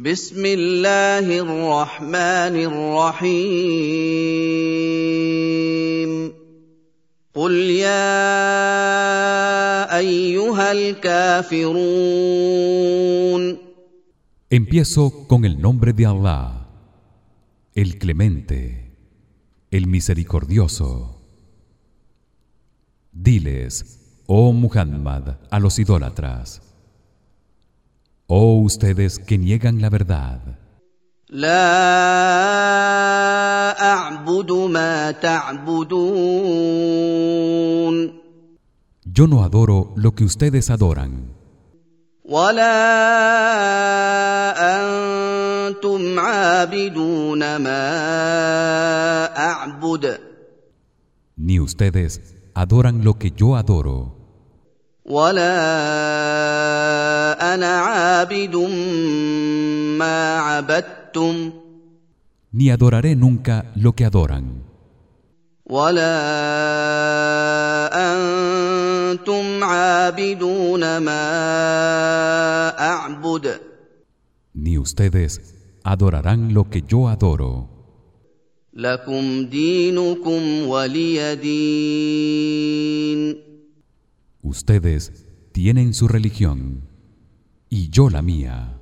بسم الله الرحمن الرحيم قل يا أيها الكافرون. Empiezo con el nombre de Allah, el Clemente, el Misericordioso. Diles, oh Muhammad, a los idólatras: oh ustedes que niegan la verdad, لا أعبد ما تعبدون yo no adoro lo que ustedes adoran, ولا أنتم عابدون ما أعبد ni ustedes adoran lo que yo adoro, ولا أنا عابد ما عبدتم ni adoraré nunca lo que adoran, ولا أنتم عابدون ما أعبد ni ustedes adorarán lo que yo adoro. لكم دينكم ولي دين. Ustedes tienen su religión y yo la mía.